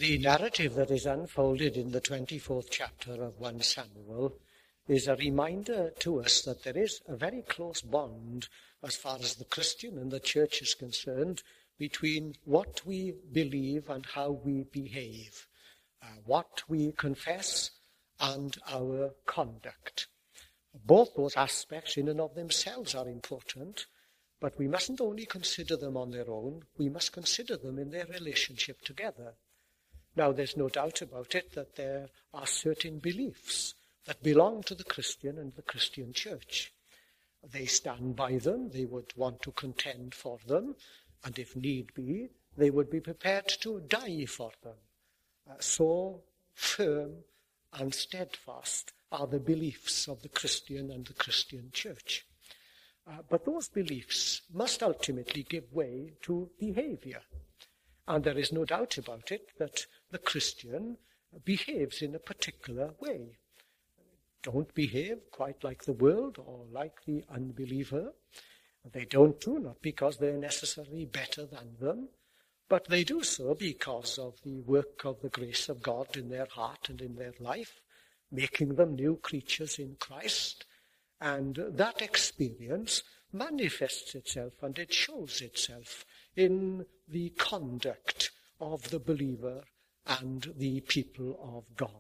The narrative that is unfolded in the 24th chapter of 1 Samuel is a reminder to us that there is a very close bond as far as the Christian and the church is concerned between what we believe and how we behave, what we confess and our conduct. Both those aspects in and of themselves are important, but we mustn't only consider them on their own, we must consider them in their relationship together. Now, there's no doubt about it that there are certain beliefs that belong to the Christian and the Christian church. They stand by them, they would want to contend for them, and if need be, they would be prepared to die for them. So firm and steadfast are the beliefs of the Christian and the Christian church. But those beliefs must ultimately give way to behavior. And there is no doubt about it that the Christian behaves in a particular way. Don't behave quite like the world or like the unbeliever. They don't do not because they're necessarily better than them, but they do so because of the work of the grace of God in their heart and in their life, making them new creatures in Christ. And that experience manifests itself and it shows itself in the conduct of the believer and the people of God.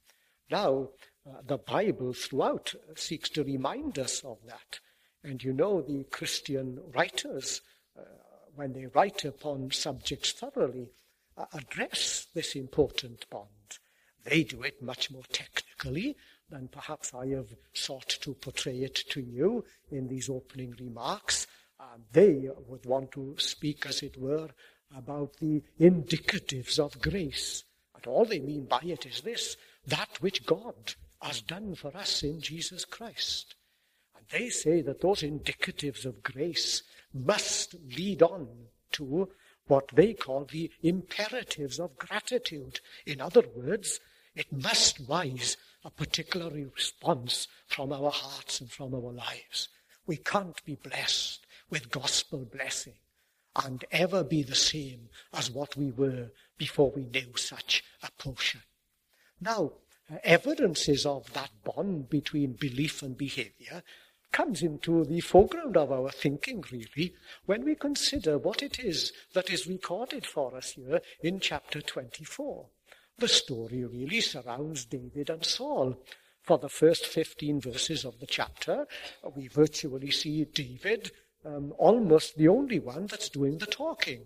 Now, the Bible throughout seeks to remind us of that. And you know, the Christian writers, when they write upon subjects thoroughly, address this important bond. They do it much more technically than perhaps I have sought to portray it to you in these opening remarks. They would want to speak, as it were, about the indicatives of grace. And all they mean by it is this, that which God has done for us in Jesus Christ. And they say that those indicatives of grace must lead on to what they call the imperatives of gratitude. In other words, it must rise a particular response from our hearts and from our lives. We can't be blessed with gospel blessing and ever be the same as what we were before we knew such a portion. Now, evidences of that bond between belief and behavior comes into the foreground of our thinking, really, when we consider what it is that is recorded for us here in chapter 24. The story really surrounds David and Saul. For the first 15 verses of the chapter, we virtually see David almost the only one that's doing the talking.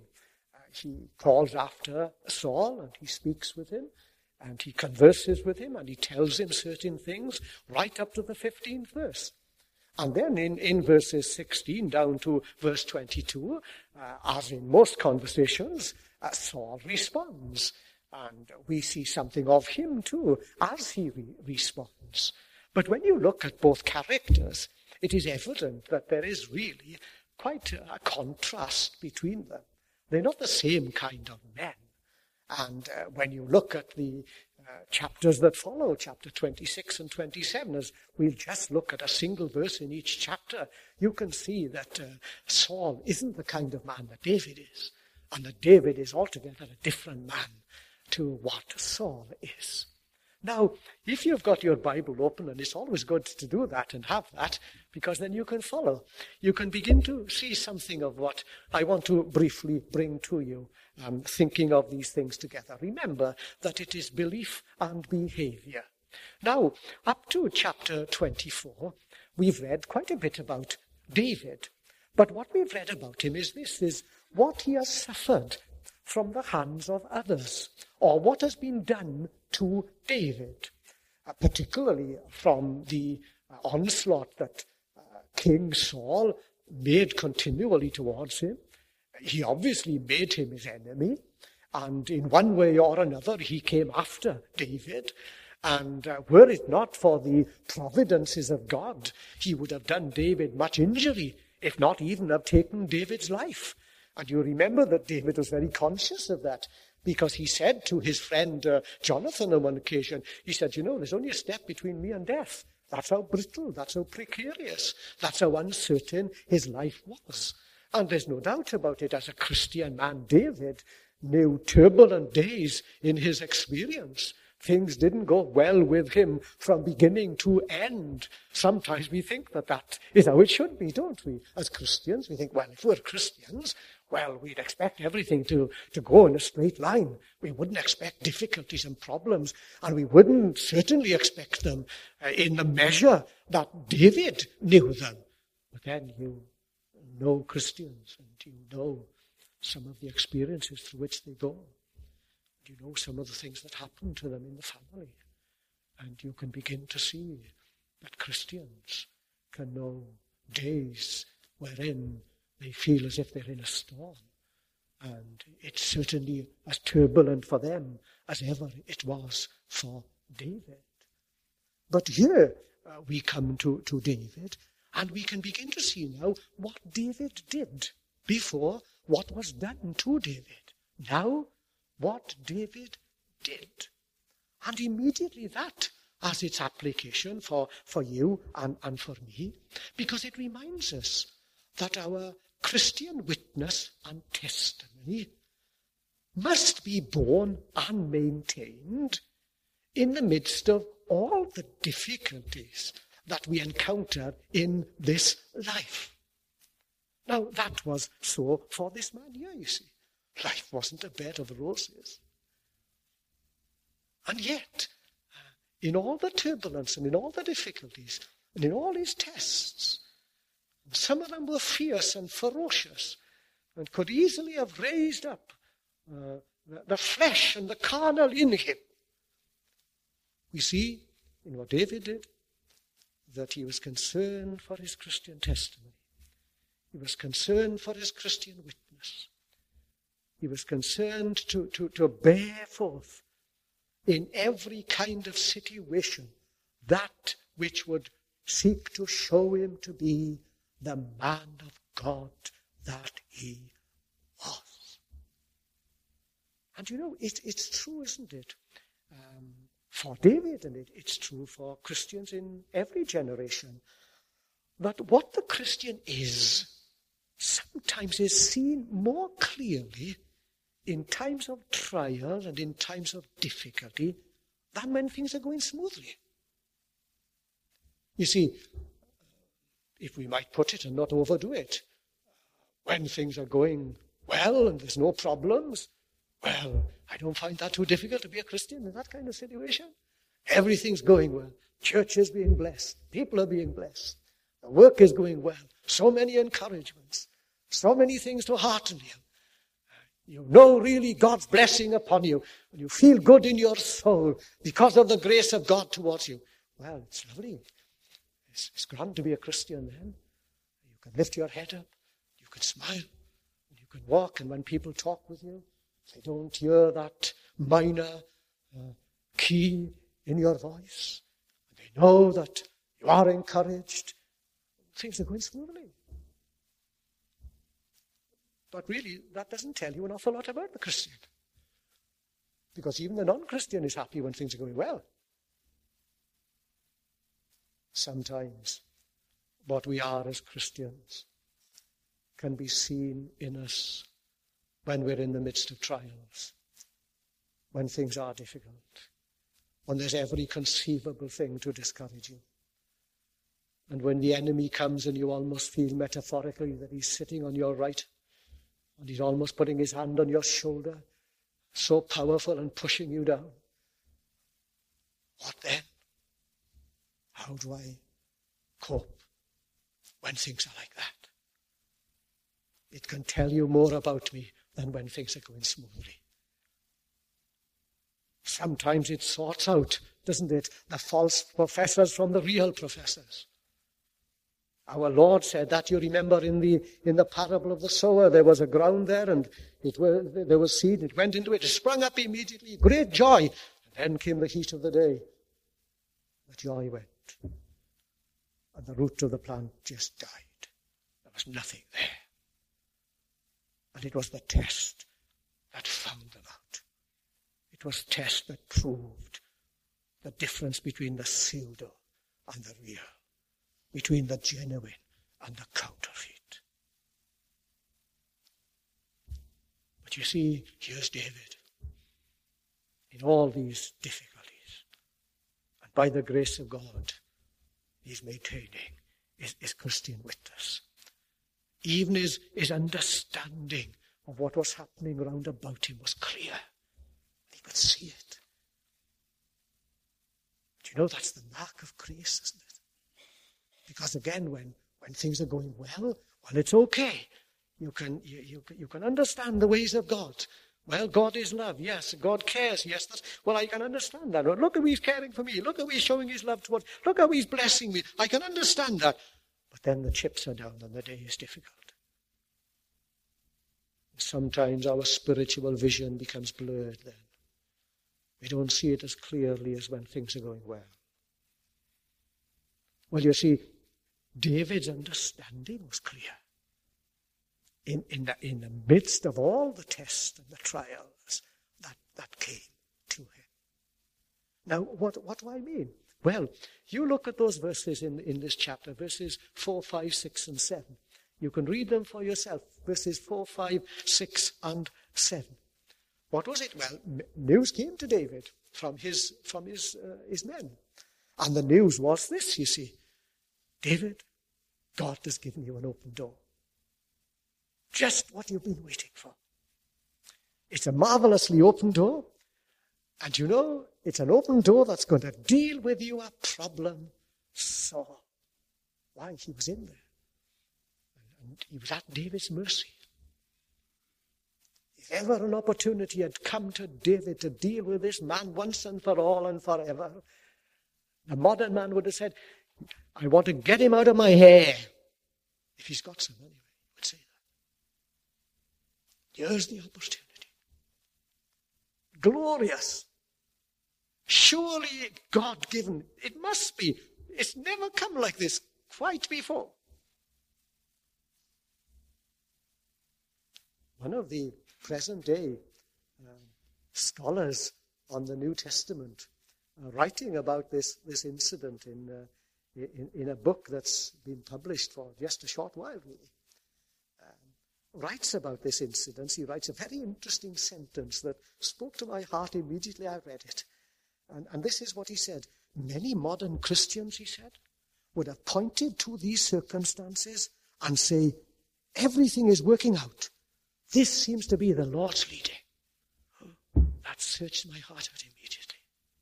He calls after Saul and he speaks with him and he converses with him and he tells him certain things right up to the 15th verse. And then in verses 16 down to verse 22, as in most conversations, Saul responds. And we see something of him too as he responds. But when you look at both characters, it is evident that there is really quite a contrast between them. They're not the same kind of men. And when you look at the chapters that follow, chapter 26 and 27, as we'll just look at a single verse in each chapter, you can see that Saul isn't the kind of man that David is. And that David is altogether a different man to what Saul is. Now, if you've got your Bible open, and it's always good to do that and have that, because then you can follow. You can begin to see something of what I want to briefly bring to you, thinking of these things together. Remember that it is belief and behavior. Now, up to chapter 24, we've read quite a bit about David. But what we've read about him is this, is what he has suffered from the hands of others, or what has been done to David, particularly from the onslaught that King Saul made continually towards him. He obviously made him his enemy, and in one way or another he came after David, and were it not for the providences of God, he would have done David much injury, if not even have taken David's life. And you remember that David was very conscious of that, because he said to his friend Jonathan on one occasion, he said, there's only a step between me and death. That's how brittle, that's how precarious, that's how uncertain his life was. And there's no doubt about it, as a Christian man, David knew turbulent days in his experience. Things didn't go well with him from beginning to end. Sometimes we think that is how it should be, don't we? As Christians, we think, well, if we're Christians, well, we'd expect everything to go in a straight line. We wouldn't expect difficulties and problems, and we wouldn't certainly expect them in the measure that David knew them. But then you know Christians, and you know some of the experiences through which they go. You know some of the things that happen to them in the family. And you can begin to see that Christians can know days wherein they feel as if they're in a storm. And it's certainly as turbulent for them as ever it was for David. But here we come to David, and we can begin to see now what David did before what was done to David. Now, what David did. And immediately that has its application for you and for me, because it reminds us that our Christian witness and testimony must be borne and maintained in the midst of all the difficulties that we encounter in this life. Now, that was so for this man here, you see. Life wasn't a bed of roses. And yet, in all the turbulence and in all the difficulties and in all his tests, and some of them were fierce and ferocious and could easily have raised up the flesh and the carnal in him. We see in what David did that he was concerned for his Christian testimony. He was concerned for his Christian witness. He was concerned to bear forth in every kind of situation that which would seek to show him to be the man of God that he was. And you know, it's true, isn't it? For David, and it's true for Christians in every generation, that what the Christian is sometimes is seen more clearly in times of trial and in times of difficulty than when things are going smoothly. You see, if we might put it and not overdo it, when things are going well and there's no problems, well, I don't find that too difficult to be a Christian in that kind of situation. Everything's going well. Church is being blessed. People are being blessed. The work is going well. So many encouragements. So many things to hearten you. You know really God's blessing upon you. And you feel good in your soul because of the grace of God towards you. Well, it's lovely. It's grand to be a Christian then. You can lift your head up. You can smile. You can walk. And when people talk with you, they don't hear that minor key in your voice. They know that you are encouraged. Things are going smoothly. But really, that doesn't tell you an awful lot about the Christian. Because even the non-Christian is happy when things are going well. Sometimes what we are as Christians can be seen in us when we're in the midst of trials, when things are difficult, when there's every conceivable thing to discourage you. And when the enemy comes and you almost feel metaphorically that he's sitting on your right and he's almost putting his hand on your shoulder, so powerful and pushing you down. What then? How do I cope when things are like that? It can tell you more about me than when things are going smoothly. Sometimes it sorts out, doesn't it, the false professors from the real professors. Our Lord said that, you remember, in the parable of the sower. There was a ground there, and there was seed. It went into it. It sprung up immediately. Great joy. And then came the heat of the day. The joy went. And the root of the plant just died. There was nothing there. And it was the test that found them out. It was the test that proved the difference between the pseudo and the real, between the genuine and the counterfeit. But But you see, here's David in all these difficulties. And by the grace of God, he's maintaining his Christian witness. Even his understanding of what was happening round about him was clear. He could see it. Do you know that's the mark of grace, isn't it? Because again, when things are going well, it's okay. You can understand the ways of God. Well, God is love. Yes, God cares. Yes, I can understand that. Look how he's caring for me. Look how he's showing his love towards. Look how he's blessing me. I can understand that. But then the chips are down and the day is difficult. Sometimes our spiritual vision becomes blurred then. We don't see it as clearly as when things are going well. Well, you see, David's understanding was clear. In the midst of all the tests and the trials that came to him. Now, what do I mean? Well, you look at those verses in this chapter, verses 4, 5, 6, and 7. You can read them for yourself, verses 4, 5, 6, and 7. What was it? Well, news came to David from his men. And the news was this, you see. David, God has given you an open door. Just what you've been waiting for. It's a marvelously open door. And you know, it's an open door that's going to deal with your problem Saul. Why? He was in there. And he was at David's mercy. If ever an opportunity had come to David to deal with this man once and for all and forever, the modern man would have said, I want to get him out of my hair. If he's got some anyway, he would say that. Here's the opportunity. Glorious. Surely God-given. It must be. It's never come like this quite before. One of the present-day scholars on the New Testament writing about this incident in a book that's been published for just a short while, really, writes about this incident. He writes a very interesting sentence that spoke to my heart immediately I read it. And this is what he said. Many modern Christians, he said, would have pointed to these circumstances and say, everything is working out. This seems to be the Lord's leading. That searched my heart out immediately.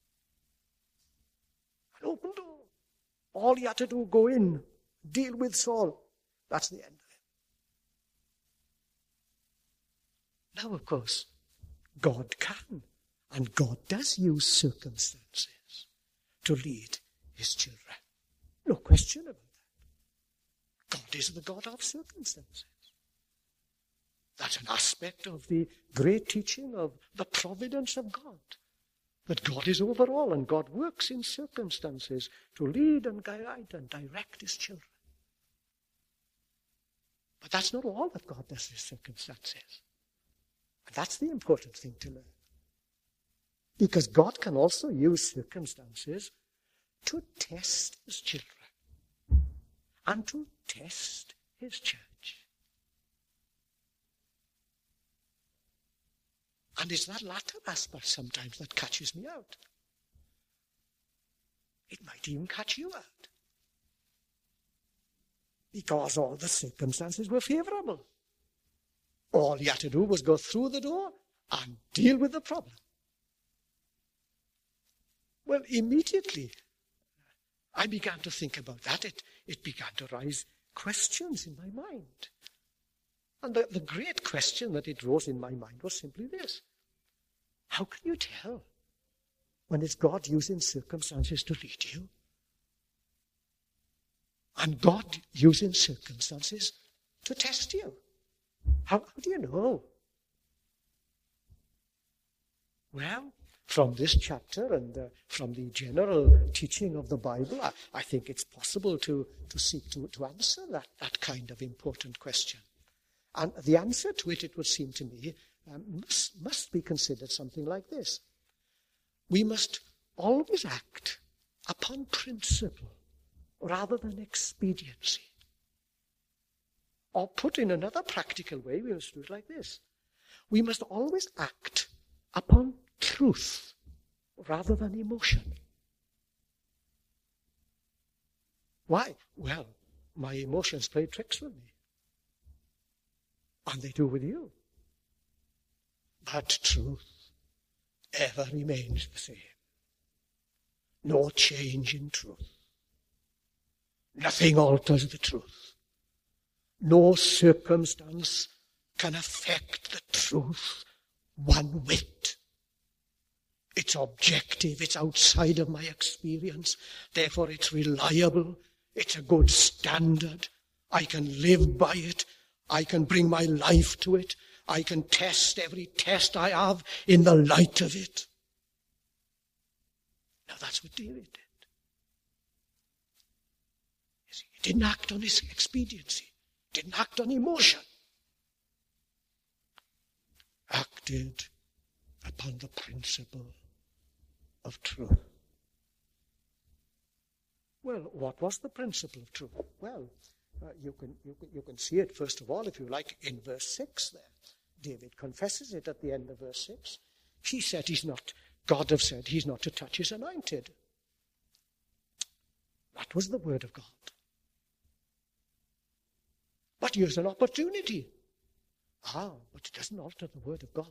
An open door. All he had to do, go in, deal with Saul. That's the end of it. Now, of course, God can, and God does use circumstances to lead his children. No question about that. God is the God of circumstances. That's an aspect of the great teaching of the providence of God. That God is over all and God works in circumstances to lead and guide and direct his children. But that's not all that God does in circumstances. And that's the important thing to learn. Because God can also use circumstances to test his children and to test his church. And it's that latter aspect sometimes that catches me out. It might even catch you out. Because all the circumstances were favorable. All you had to do was go through the door and deal with the problem. Well, immediately, I began to think about that. It began to raise questions in my mind. And the great question that it rose in my mind was simply this. How can you tell when it's God using circumstances to lead you? And God using circumstances to test you? How do you know? Well, from this chapter and from the general teaching of the Bible, I think it's possible to seek to answer that kind of important question. And the answer to it would seem to me, must be considered something like this. We must always act upon principle rather than expediency. Or put in another practical way, we must do it like this. we must always act upon truth rather than emotion. Why? Well, my emotions play tricks with me. And they do with you. But truth ever remains the same. No change in truth. Nothing alters the truth. No circumstance can affect the truth one whit. It's objective, it's outside of my experience, therefore it's reliable, it's a good standard. I can live by it, I can bring my life to it, I can test every test I have in the light of it. Now that's what David did. You see, he didn't act on his expediency, didn't act on emotion. Acted upon the principle of truth. Well, what was the principle of truth? Well, you can see it, first of all, if you like, in verse 6 there. David confesses it at the end of verse 6. He said God have said he's not to touch his anointed. That was the word of God. But here's an opportunity. But it doesn't alter the word of God.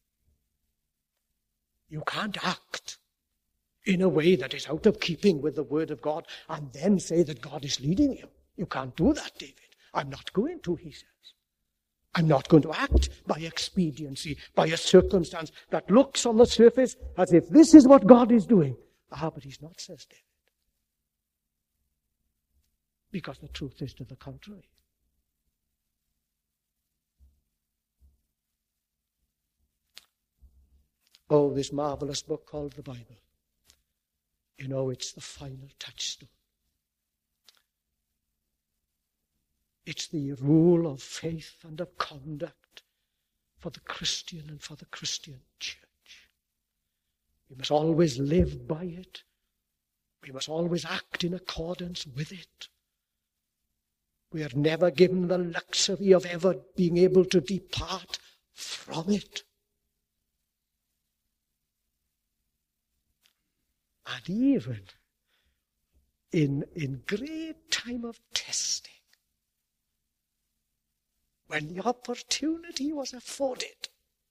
You can't act in a way that is out of keeping with the word of God and then say that God is leading you. You can't do that, David. I'm not going to, he says. I'm not going to act by expediency, by a circumstance that looks on the surface as if this is what God is doing. But he's not, says David. Because the truth is to the contrary. Oh, this marvelous book called the Bible. You know, it's the final touchstone. It's the rule of faith and of conduct for the Christian and for the Christian church. We must always live by it. We must always act in accordance with it. We are never given the luxury of ever being able to depart from it. And even in great time of testing, when the opportunity was afforded,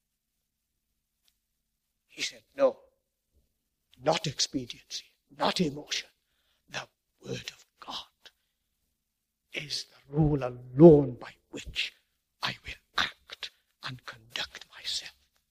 he said, no, not expediency, not emotion. The word of God is the rule alone by which I will act and conduct myself.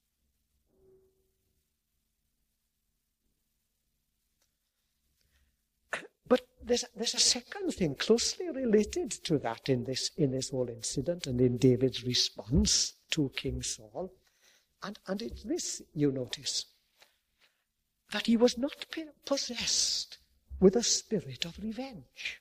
But there's a second thing closely related to that in this whole incident and in David's response to King Saul. And it's this, you notice, that he was not possessed with a spirit of revenge.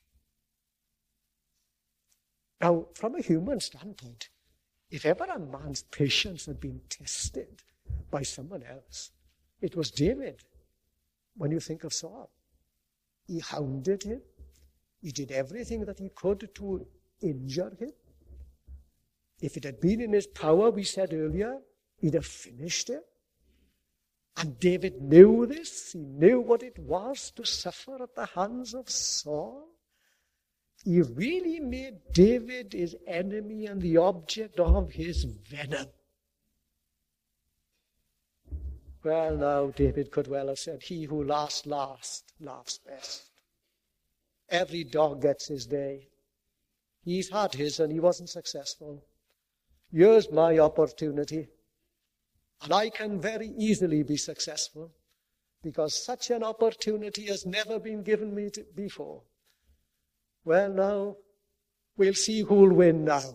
Now, from a human standpoint, if ever a man's patience had been tested by someone else, it was David. When you think of Saul, he hounded him. He did everything that he could to injure him. If it had been in his power, we said earlier, he'd have finished him. And David knew this. He knew what it was to suffer at the hands of Saul. He really made David his enemy and the object of his venom. Well, now, David could well have said, he who laughs last, laughs best. Every dog gets his day. He's had his and he wasn't successful. Here's my opportunity. And I can very easily be successful because such an opportunity has never been given me before. Well, now, we'll see who'll win now.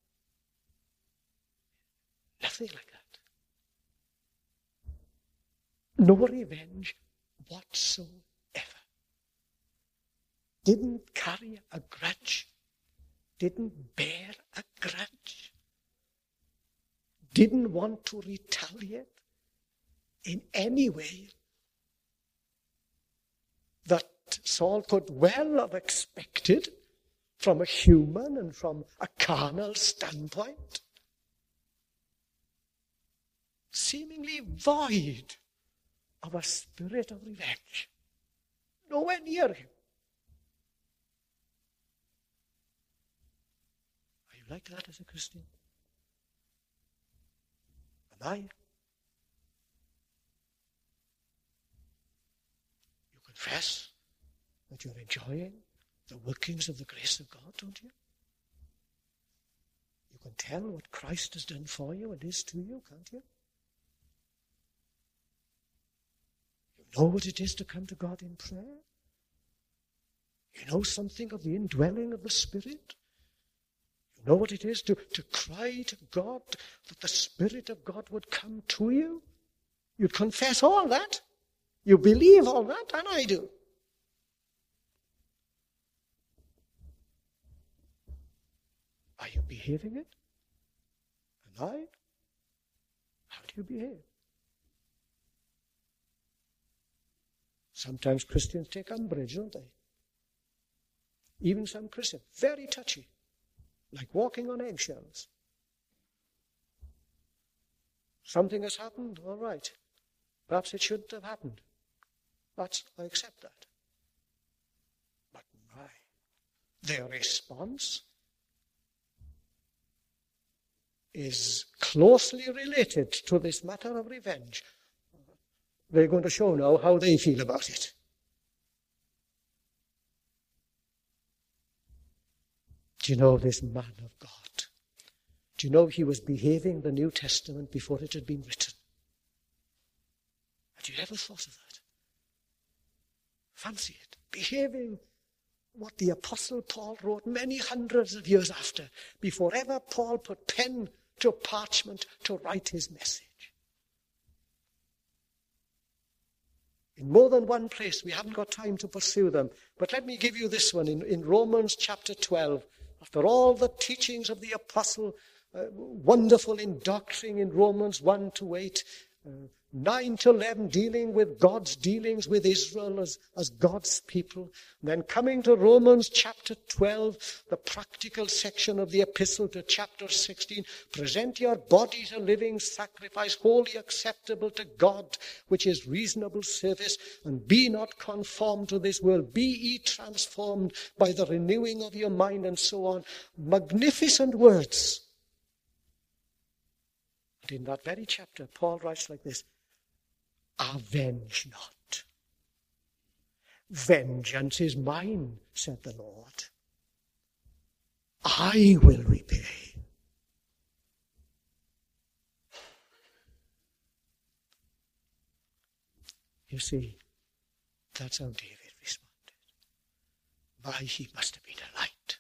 Nothing like that. No revenge whatsoever. Didn't carry a grudge. Didn't bear a grudge. Didn't want to retaliate in any way that Saul could well have expected from a human and from a carnal standpoint. seemingly void of a spirit of revenge. Nowhere near him. Are you like that as a Christian? Am I? You confess that you're enjoying the workings of the grace of God, don't you? You can tell what Christ has done for you and is to you, can't you? You know what it is to come to God in prayer. You know something of the indwelling of the Spirit. You know what it is to cry to God that the Spirit of God would come to you. You confess all that. You believe all that, and I do. Are you behaving it? And I? How do you behave? Sometimes Christians take umbrage, don't they? Even some Christians, very touchy, like walking on eggshells. Something has happened, all right. Perhaps it shouldn't have happened. But I accept that. But their response is closely related to this matter of revenge. They're going to show now how they feel about it. Do you know this man of God? Do you know he was behaving the New Testament before it had been written? Had you ever thought of that? Fancy it. Behaving what the Apostle Paul wrote many hundreds of years after, before ever Paul put pen to parchment to write his message. In more than one place, we haven't got time to pursue them, but let me give you this one in Romans chapter 12. After all the teachings of the apostle, wonderful in doctrine in Romans 1 to 8, 9 to 11 dealing with God's dealings with Israel as God's people. Then coming to Romans chapter 12, the practical section of the epistle to chapter 16, present your bodies a living sacrifice, wholly acceptable to God, which is reasonable service, and be not conformed to this world. Be ye transformed by the renewing of your mind, and so on. Magnificent words. And in that very chapter, Paul writes like this: avenge not. Vengeance is mine, said the Lord. I will repay. You see, that's how David responded. Why, he must have been a light.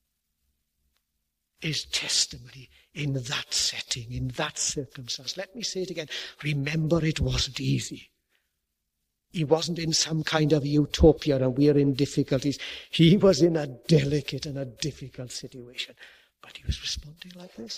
His testimony in that setting, in that circumstance. Let me say it again. Remember, it wasn't easy. He wasn't in some kind of utopia and we're in difficulties. He was in a delicate and a difficult situation. But he was responding like this.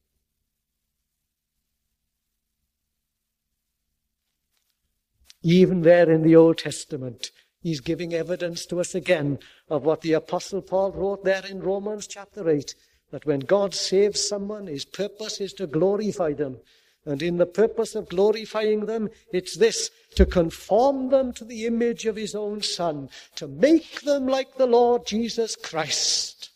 Even there in the Old Testament, he's giving evidence to us again of what the Apostle Paul wrote there in Romans chapter 8. That when God saves someone, his purpose is to glorify them. And in the purpose of glorifying them, it's this: to conform them to the image of his own Son, to make them like the Lord Jesus Christ.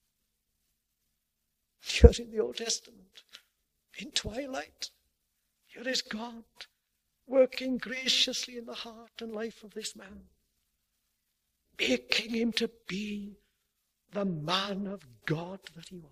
Here in the Old Testament, in twilight, here is God working graciously in the heart and life of this man, making him to be the man of God that he was.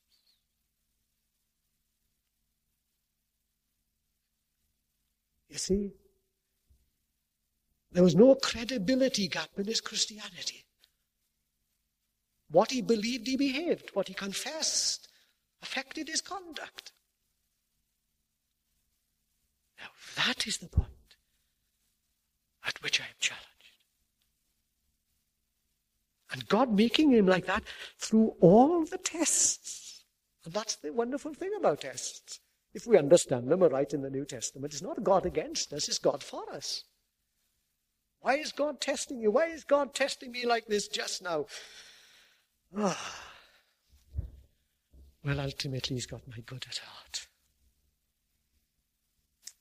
You see, there was no credibility gap in his Christianity. What he believed, he behaved. What he confessed affected his conduct. Now, that is the point at which I am challenged. And God making him like that through all the tests. And that's the wonderful thing about tests. If we understand them aright in the New Testament, it's not God against us, it's God for us. Why is God testing you? Why is God testing me like this just now? Well, ultimately, he's got my good at heart.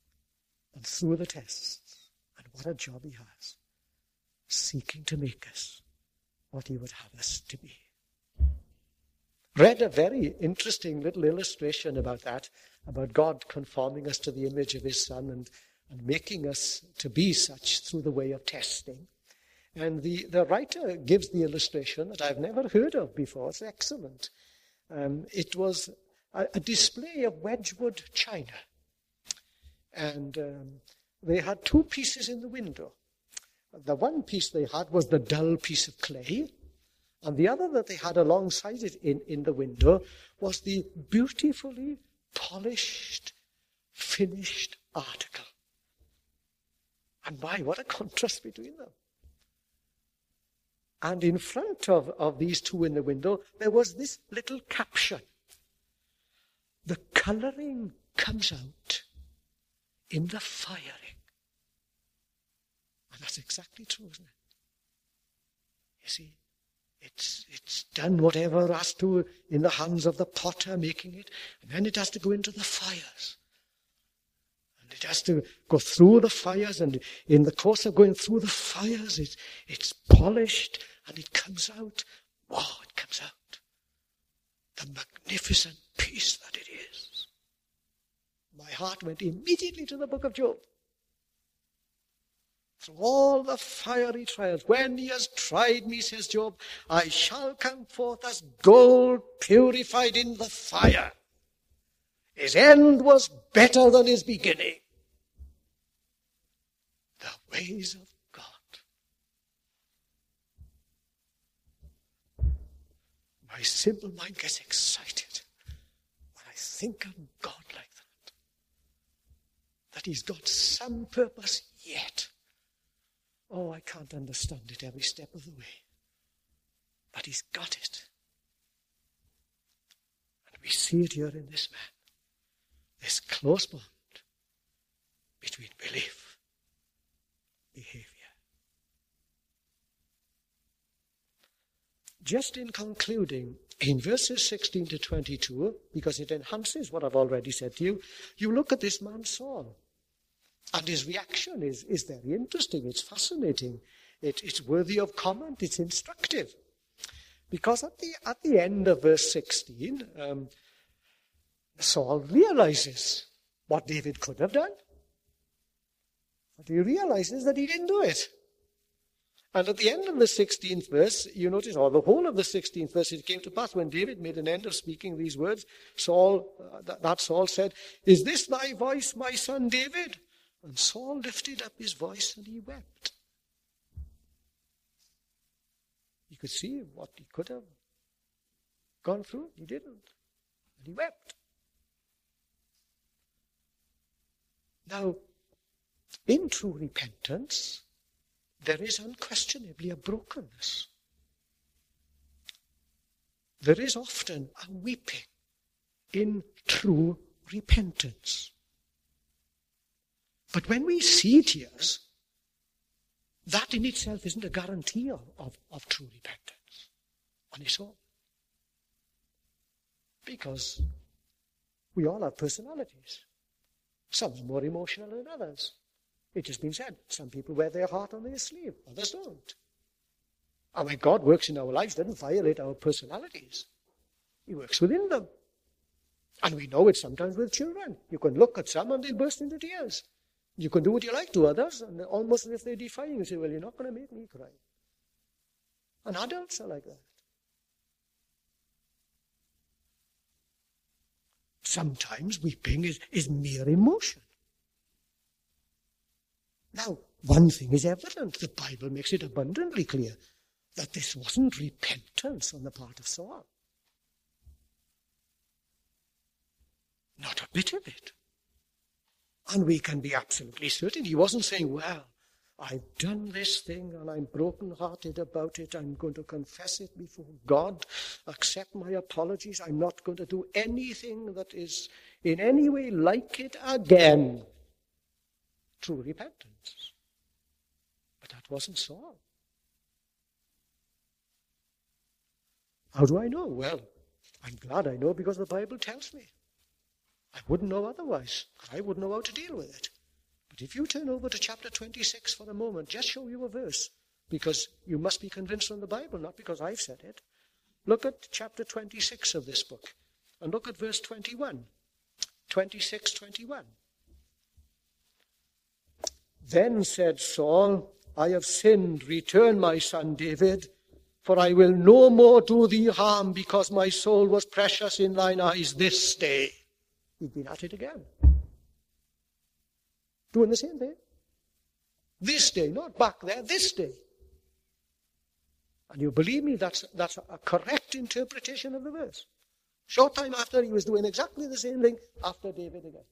and through the tests. And what a job he has, seeking to make us what he would have us to be. Read a very interesting little illustration about that, about God conforming us to the image of his Son and making us to be such through the way of testing. And the writer gives the illustration that I've never heard of before. It's excellent. It was a display of Wedgwood china. And they had two pieces in the window. The one piece they had was the dull piece of clay, and the other that they had alongside it in the window was the beautifully polished, finished article. And my, what a contrast between them. And in front of these two in the window, there was this little caption. The colouring comes out in the firing. And that's exactly true, isn't it? You see, it's done whatever has to in the hands of the potter making it, and then it has to go into the fires. And it has to go through the fires, and in the course of going through the fires, it's polished, and it comes out. Wow, it comes out. The magnificent piece that it is. My heart went immediately to the book of Job. Through all the fiery trials, when he has tried me, says Job, I shall come forth as gold purified in the fire. His end was better than his beginning. The ways of God. My simple mind gets excited when I think of God like that. That he's got some purpose yet. Oh, I can't understand it every step of the way. But he's got it. And we see it here in this man. This close bond between belief, behavior. Just in concluding, in verses 16 to 22, because it enhances what I've already said to you, you look at this man Saul. And his reaction is very interesting. It's fascinating. It's worthy of comment. It's instructive. Because at the end of verse 16, Saul realizes what David could have done. But he realizes that he didn't do it. And at the end of the 16th verse, you notice, or the whole of the 16th verse, it came to pass when David made an end of speaking these words, Saul said, "Is this thy voice, my son David?" And Saul lifted up his voice and he wept. You could see what he could have gone through. He didn't. And he wept. Now, in true repentance, there is unquestionably a brokenness. There is often a weeping in true repentance. But when we see tears, that in itself isn't a guarantee of true repentance on its own. Because we all have personalities. Some are more emotional than others. It has been said, some people wear their heart on their sleeve, others don't. And when God works in our lives, he doesn't violate our personalities. He works within them. And we know it sometimes with children. You can look at some and they'll burst into tears. You can do what you like to others, and almost as if they're defying you, say, well, you're not going to make me cry. And adults are like that. Sometimes weeping is mere emotion. Now, one thing is evident. The Bible makes it abundantly clear that this wasn't repentance on the part of Saul. Not a bit of it. And we can be absolutely certain he wasn't saying, well, I've done this thing and I'm broken-hearted about it. I'm going to confess it before God, accept my apologies. I'm not going to do anything that is in any way like it again. True repentance. But that wasn't Saul. How do I know? Well, I'm glad I know because the Bible tells me. I wouldn't know otherwise. I wouldn't know how to deal with it. But if you turn over to chapter 26 for a moment, just show you a verse, because you must be convinced from the Bible, not because I've said it. Look at chapter 26 of this book, and look at verse 21. 26:21. Then said Saul, I have sinned, return, my son David, for I will no more do thee harm, because my soul was precious in thine eyes this day. He'd been at it again. Doing the same thing. This day, not back there, this day. And you believe me, that's a correct interpretation of the verse. Short time after, he was doing exactly the same thing after David again.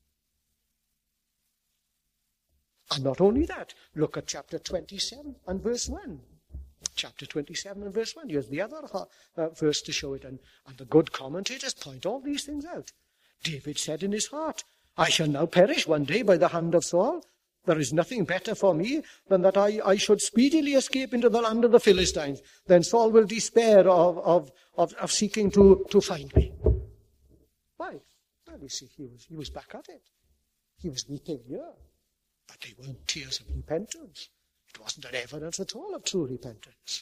And not only that, look at chapter 27 and verse 1. Chapter 27 and verse 1. Here's the other verse to show it. And the good commentators point all these things out. David said in his heart, I shall now perish one day by the hand of Saul. There is nothing better for me than that I should speedily escape into the land of the Philistines. Then Saul will despair of seeking to find me. Why? Well, you see, he was back at it. He was weeping here. But they weren't tears of repentance. It wasn't an evidence at all of true repentance.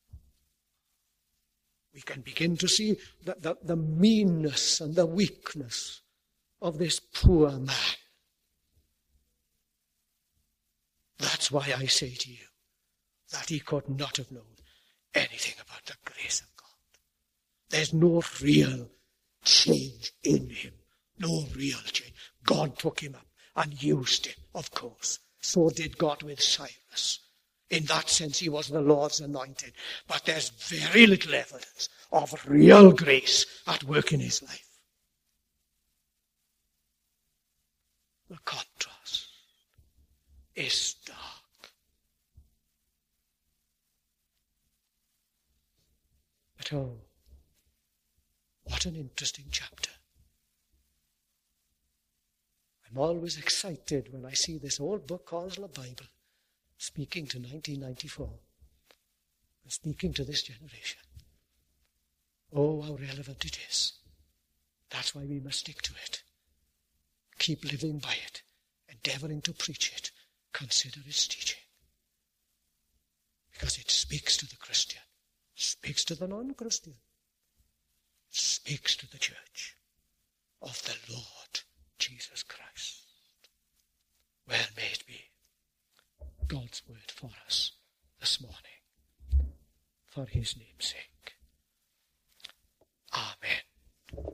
We can begin to see the meanness and the weakness of this poor man. That's why I say to you that he could not have known anything about the grace of God. There's no real change in him. No real change. God took him up and used him, of course. So did God with Cyrus. In that sense, he was the Lord's anointed. But there's very little evidence of real grace at work in his life. The contrast is stark. But oh, what an interesting chapter. I'm always excited when I see this old book called the Bible speaking to 1994 and speaking to this generation. Oh, how relevant it is. That's why we must stick to it. Keep living by it, endeavoring to preach it, consider its teaching. Because it speaks to the Christian, speaks to the non-Christian, speaks to the church of the Lord Jesus Christ. Well may it be God's word for us this morning, for his name's sake.